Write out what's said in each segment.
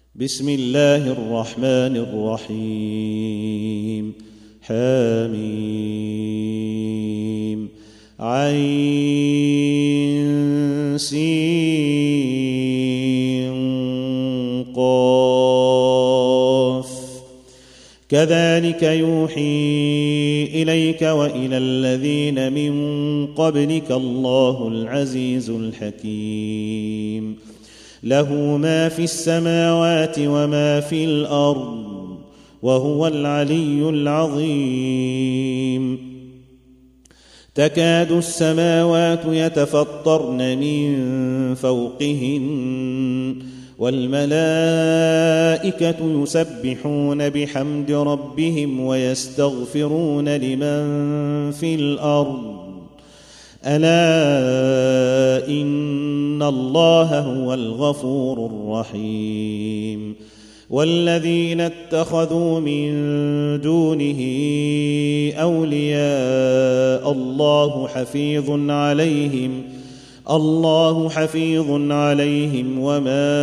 بسم الله الرحمن الرحيم. حميم عين سين قاف. كذلك يوحي إليك وإلى الذين من قبلك الله العزيز الحكيم. له ما في السماوات وما في الأرض وهو العلي العظيم. تكاد السماوات يتفطرن من فوقهن والملائكة يسبحون بحمد ربهم ويستغفرون لمن في الأرض ألا إن الله هو الغفور الرحيم. والذين اتخذوا من دونه أولياء الله حفيظ عليهم وما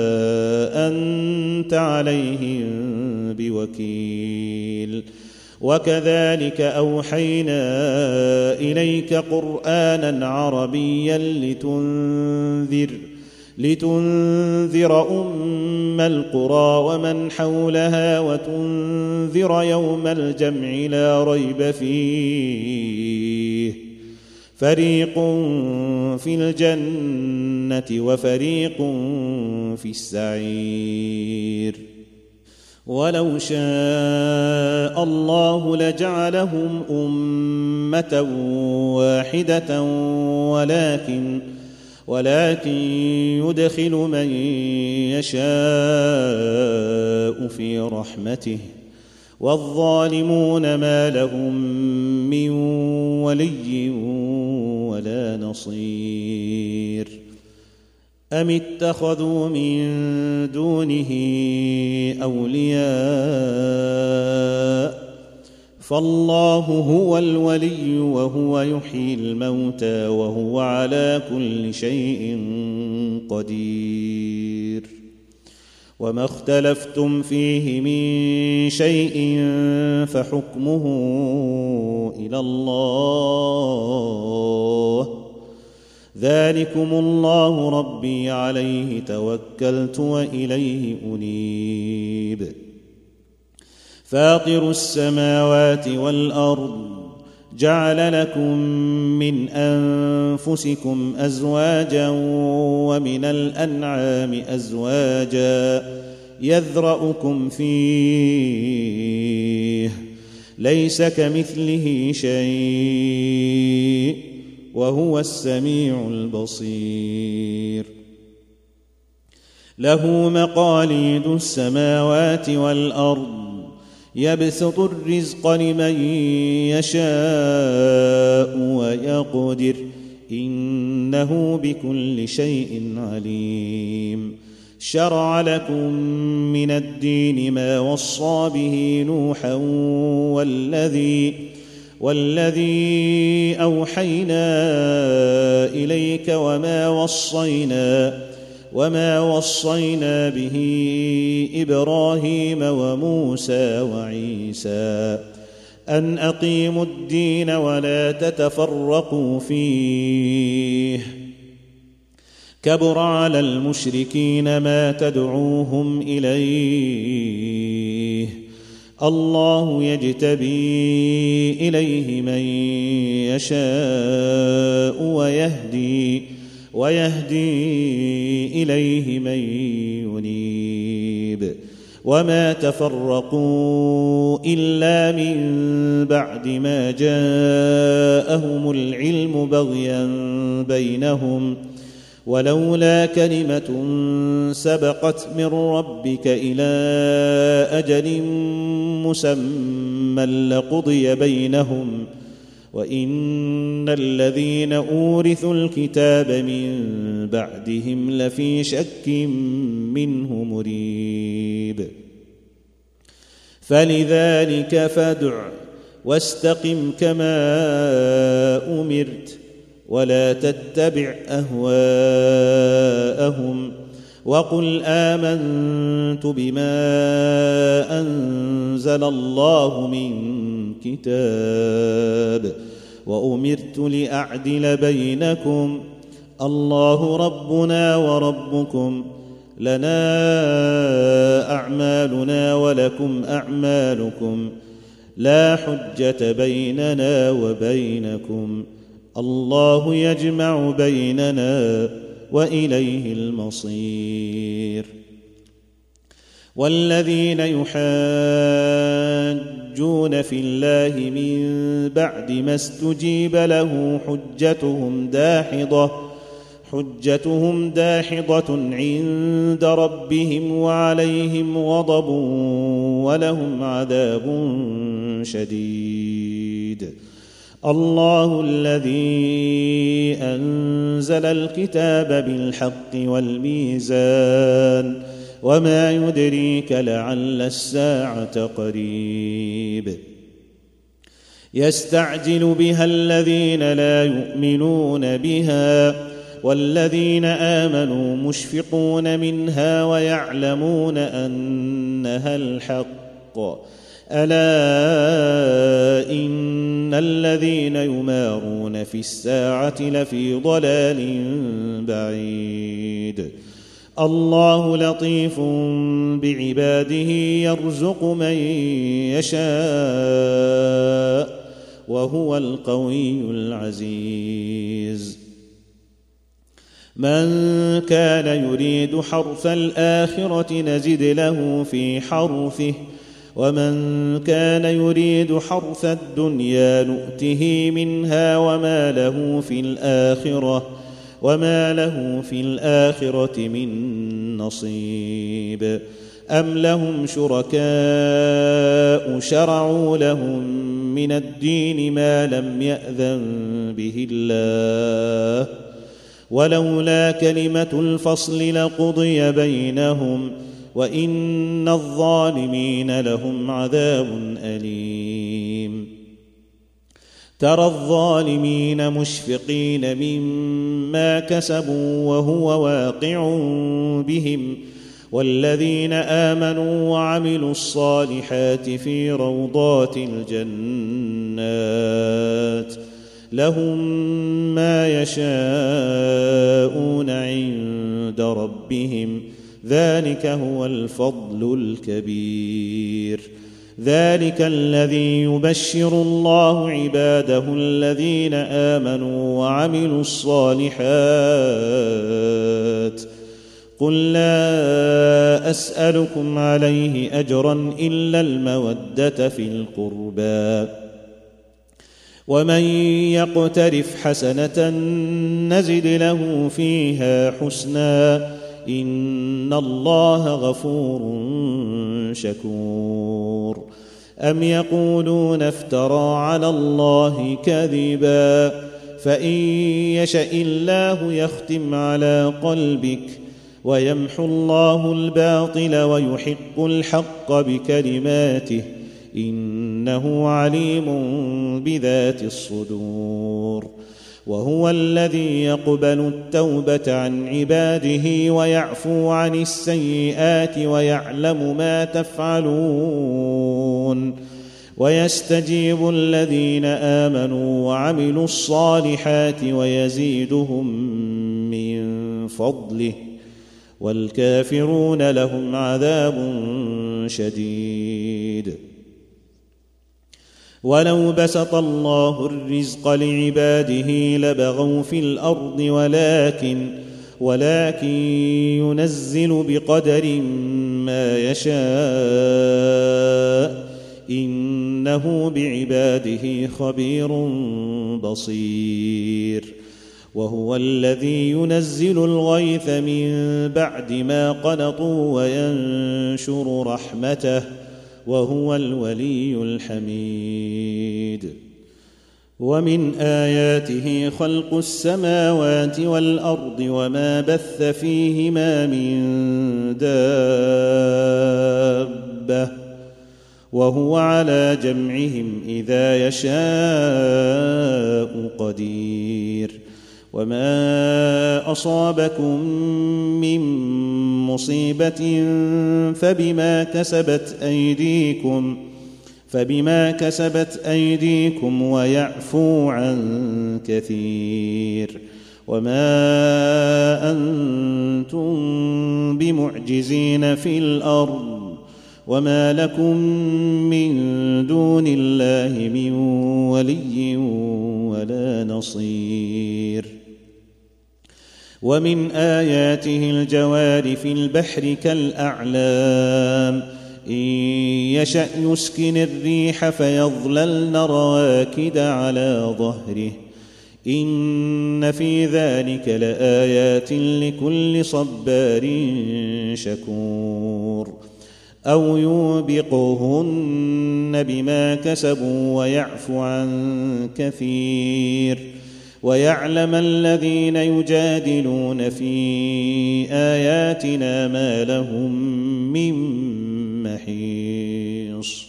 أنت عليهم بوكيل. وكذلك أوحينا إليك قرآنا عربيا لتنذر أم القرى ومن حولها وتنذر يوم الجمع لا ريب فيه فريق في الجنة وفريق في السعير. ولو شاء الله لجعلهم أمة واحدة ولكن يدخل من يشاء في رحمته والظالمون ما لهم من ولي ولا نصير. أم اتخذوا من دونه أولياء فالله هو الولي وهو يحيي الموتى وهو على كل شيء قدير. وما اختلفتم فيه من شيء فحكمه إلى الله ذلكم الله ربي عليه توكلت وإليه أنيب. فاطر السماوات والأرض جعل لكم من أنفسكم أزواجا ومن الأنعام أزواجا يذرأكم فيه ليس كمثله شيء وهو السميع البصير. له مقاليد السماوات والأرض يبسط الرزق لمن يشاء ويقدر إنه بكل شيء عليم. شرع لكم من الدين ما وصى به نوحا والذي أوحينا إليك وما وصينا به إبراهيم وموسى وعيسى أن أقيموا الدين ولا تتفرقوا فيه كبر على المشركين ما تدعوهم إليه الله يجتبي إليه من يشاء ويهدي إليه من ينيب. وما تفرقوا إلا من بعد ما جاءهم العلم بغيا بينهم ولولا كلمة سبقت من ربك إلى أجل مسمى لقضي بينهم وإن الذين أورثوا الكتاب من بعدهم لفي شك منه مريب. فلذلك فادع واستقم كما أمرت ولا تتبع أهواءهم وقل آمنت بما أنزل الله من كتاب وأمرت لأعدل بينكم الله ربنا وربكم لنا أعمالنا ولكم أعمالكم لا حجة بيننا وبينكم الله يجمع بيننا وإليه المصير. والذين يحاجون في الله من بعد ما استجيب له حجتهم داحضة عند ربهم وعليهم غضب ولهم عذاب شديد. الله الذي أنزل الكتاب بالحق والميزان وما يدريك لعل الساعة قريب. يستعجل بها الذين لا يؤمنون بها والذين آمنوا مشفقون منها ويعلمون أنها الحق ألا إن الذين يمارون في الساعة لفي ضلال بعيد. الله لطيف بعباده يرزق من يشاء وهو القوي العزيز. من كان يريد حرث الآخرة نزد له في حرثه ومن كان يريد حرث الدنيا نؤته منها وما له في الآخرة من نصيب. أم لهم شركاء شرعوا لهم من الدين ما لم يأذن به الله ولولا كلمة الفصل لقضي بينهم وإن الظالمين لهم عذاب أليم. ترى الظالمين مشفقين مما كسبوا وهو واقع بهم والذين آمنوا وعملوا الصالحات في روضات الجنات لهم ما يشاءون عند ربهم ذلك هو الفضل الكبير. ذلك الذي يبشر الله عباده الذين آمنوا وعملوا الصالحات. قل لا أسألكم عليه أجرا إلا المودة في القربى ومن يقترف حسنة نزد له فيها حسنا إن الله غفور شكور. أم يقولون افترى على الله كذبا فإن يشأ الله يختم على قلبك ويمحو الله الباطل ويحق الحق بكلماته إنه عليم بذات الصدور. وهو الذي يقبل التوبة عن عباده ويعفو عن السيئات ويعلم ما تفعلون ويستجيب الذين آمنوا وعملوا الصالحات ويزيدهم من فضله والكافرون لهم عذاب شديد. ولو بسط الله الرزق لعباده لبغوا في الأرض ولكن ينزل بقدر ما يشاء إنه بعباده خبير بصير. وهو الذي ينزل الغيث من بعد ما قنطوا وينشر رحمته وهو الولي الحميد. ومن آياته خلق السماوات والأرض وما بث فيهما من دابة وهو على جمعهم إذا يشاء قدير. وما أصابكم من مصيبة فبما كسبت أيديكم ويعفو عن كثير، وما أنتم بمعجزين في الأرض، وما لكم من دون الله من ولي ولا نصير. ومن آياته الجوار في البحر كالأعلام، إن يشأ يسكن الريح فيظللن رواكد على ظهره، إن في ذلك لآيات لكل صبار شكور. أو يوبقهن بما كسبوا ويعفو عن كثير، ويعلم الذين يجادلون في آياتنا ما لهم من محيص.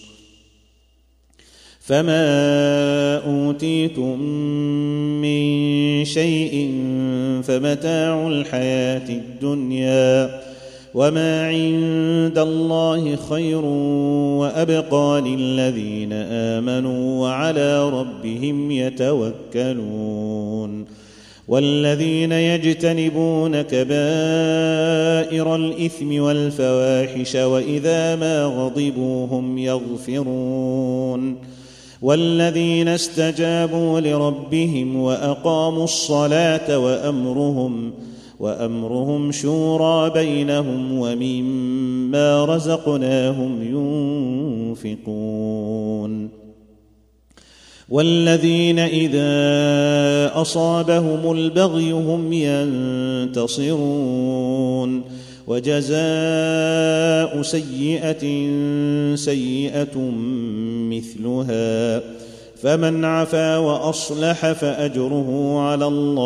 فما أوتيتم من شيء فمتاع الحياة الدنيا، وما عند الله خير وأبقى للذين آمنوا وعلى ربهم يتوكلون. والذين يجتنبون كبائر الإثم والفواحش وإذا ما غضبوا هم يغفرون. والذين استجابوا لربهم وأقاموا الصلاة وأمرهم شورى بينهم ومما رزقناهم ينفقون. والذين إذا أصابهم البغي هم ينتصرون. وجزاء سيئة سيئة مثلها، فمن عفا وأصلح فأجره على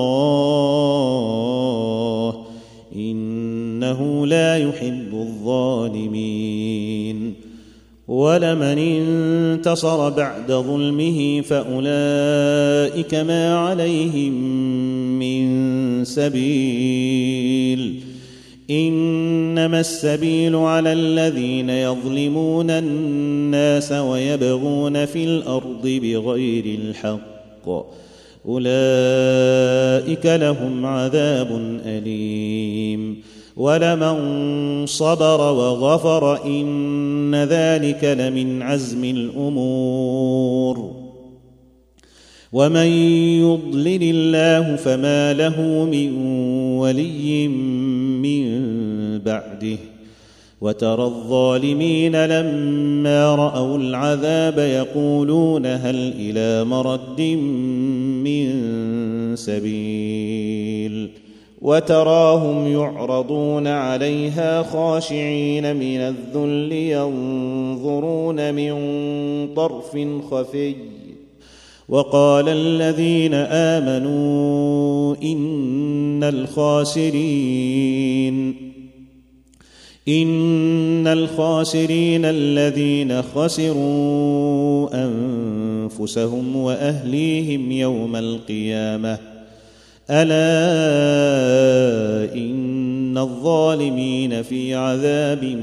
الله، إنه لا يحب الظالمين. ولمن انتصر بعد ظلمه فأولئك ما عليهم من سبيل، إنما السبيل على الذين يظلمون الناس ويبغون في الأرض بغير الحق، أولئك لهم عذاب أليم. ولمن صبر وغفر إن ذلك لمن عزم الأمور. ومن يضلل الله فما له من ولي من بعده. وترى الظالمين لما رأوا العذاب يقولون هل إلى مرد من سبيل، وتراهم يعرضون عليها خاشعين من الذل ينظرون من طرف خفي. وقال الذين آمنوا إن الخاسرين الذين خسروا أنفسهم وأهليهم يوم القيامة، ألا إن الظالمين في عذاب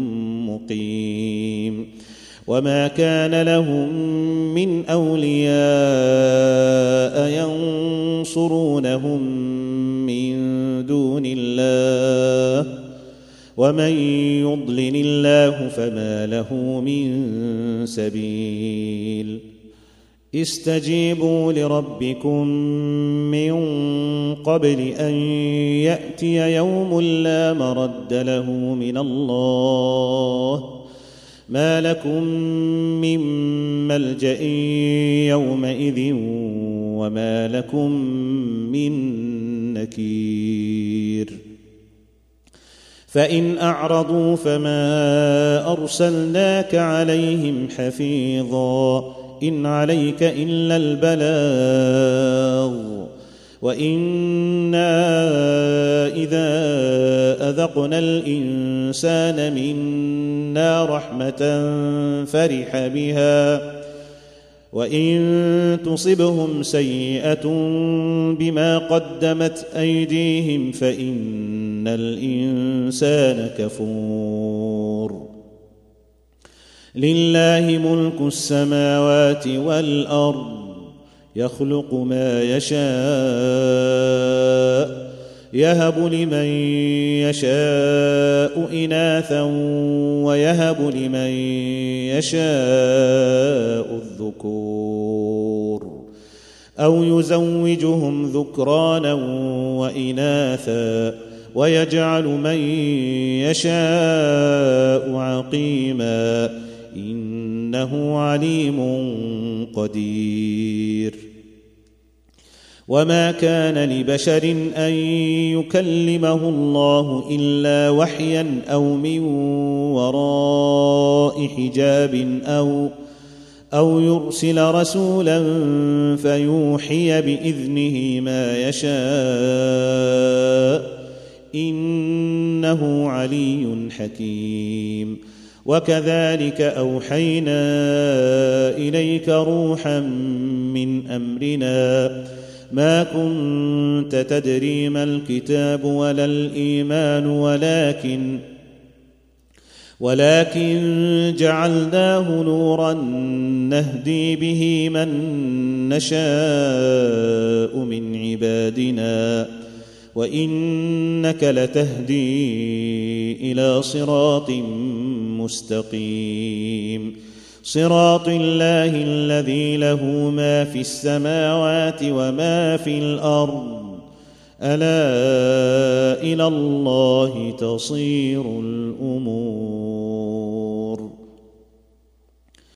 مقيم. وما كان لهم من أولياء ينصرونهم من دون الله، ومن يضلل الله فما له من سبيل. استجيبوا لربكم من قبل أن يأتي يوم لا مرد له من الله، ما لكم من ملجأ يومئذ وما لكم من نكير. فإن أعرضوا فما أرسلناك عليهم حفيظا، إن عليك إلا البلاغ، وإنا إذا أذقنا الإنسان منا رحمة فرح بها، وإن تصبهم سيئة بما قدمت أيديهم فإن إن الإنسان كفور لله ملك السماوات والأرض يخلق ما يشاء يهب لمن يشاء إناثا ويهب لمن يشاء الذكور أو يزوجهم ذكرانا وإناثا ويجعل من يشاء عقيما إنه عليم قدير وما كان لبشر أن يكلمه الله إلا وحيا أو من وراء حجاب أو يرسل رسولا فيوحي بإذنه ما يشاء إنه علي حكيم وكذلك أوحينا إليك روحا من أمرنا ما كنت تدري ما الكتاب ولا الإيمان ولكن جعلناه نورا نهدي به من نشاء من عبادنا وإنك لتهدي إلى صراط مستقيم صراط الله الذي له ما في السماوات وما في الأرض ألا إلى الله تصير الأمور